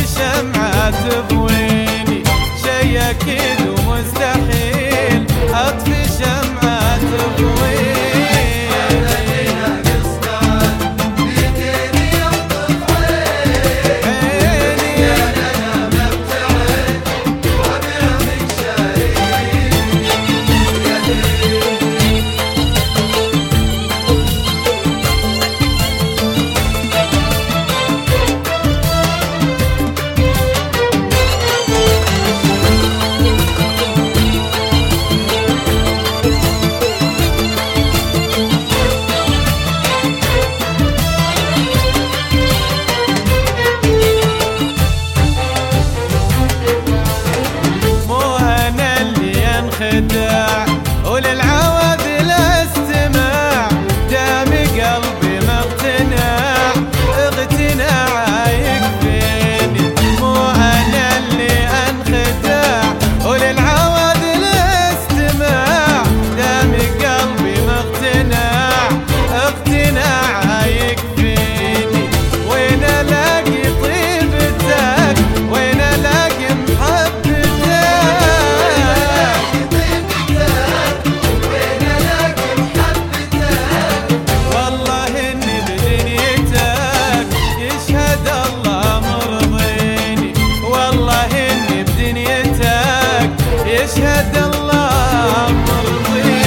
شمعة تضويني، شي أكيد ومستحيل أطفي شمعة تضويني. وللعواذل استماع، دام قلبي مقتنع، اقتناع يكفيني. مو انا اللي انخدع، وللعواذل استماع، دام قلبي مقتنع، اقتناع يكفيني. وين الاقي طيبتك، وين الاقي محبتك، يشهد الله مرضي.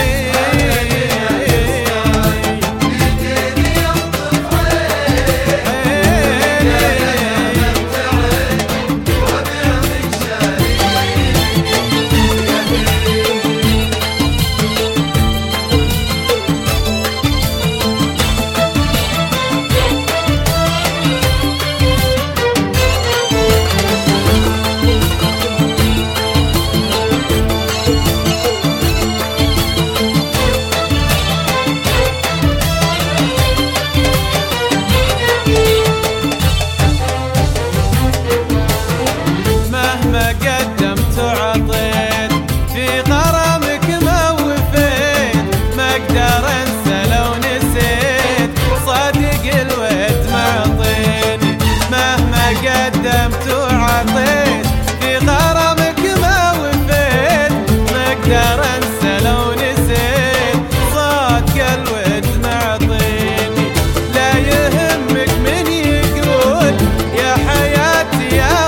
قدمت وعطيت في غرامك ما وفيت، ما اقدر انسى لو نسيت، صادق الود معطيني. مهما قدمت وعطيت في غرامك ما وفيت، ما اقدر انسى لو نسيت، صادق الود معطيني. لا يهمك من يقول يا حياتي يا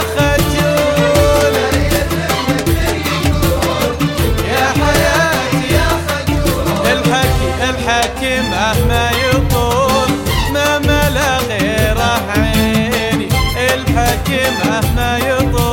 الحكي مهما يطول، ما ملا غيره عيني. الحكي مهما يطول